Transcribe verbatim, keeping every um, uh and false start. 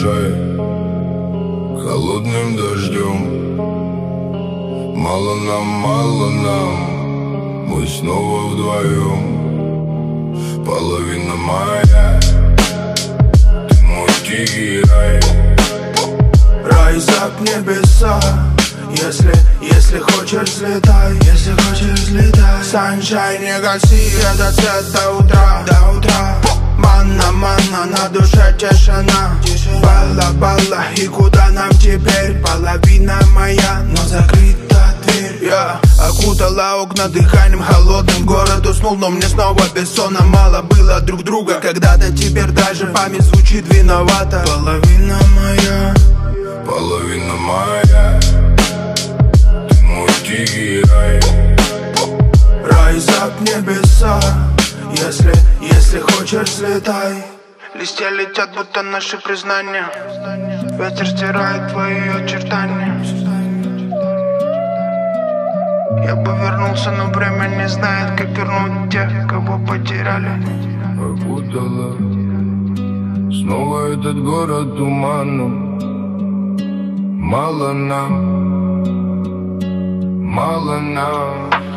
уезжай холодным дождем. Мало нам, мало нам, мы снова вдвоем. Половина моя, ты мой тихий рай. Райзап небеса, если, если хочешь взлетай, если хочешь взлетай. Саншай, не гаси этот свет до утра, до утра. Манна, манна, на душе тишина. Балла, балла, и куда нам теперь? Половина моя, но закрыта дверь. Я окутала окна дыханием холодным. Город уснул, но мне снова бессонно. Мало было друг друга когда-то, теперь даже память звучит виновата. Половина моя, половина моя, ты мой тихий рай. Райзап небеса, если, если хочешь взлетай. Листья летят, будто наши признания. Ветер стирает твои очертания. Я бы вернулся, но время не знает, как вернуть тех, кого потеряли. Окутала снова этот город туманом. Мало нам, мало нам.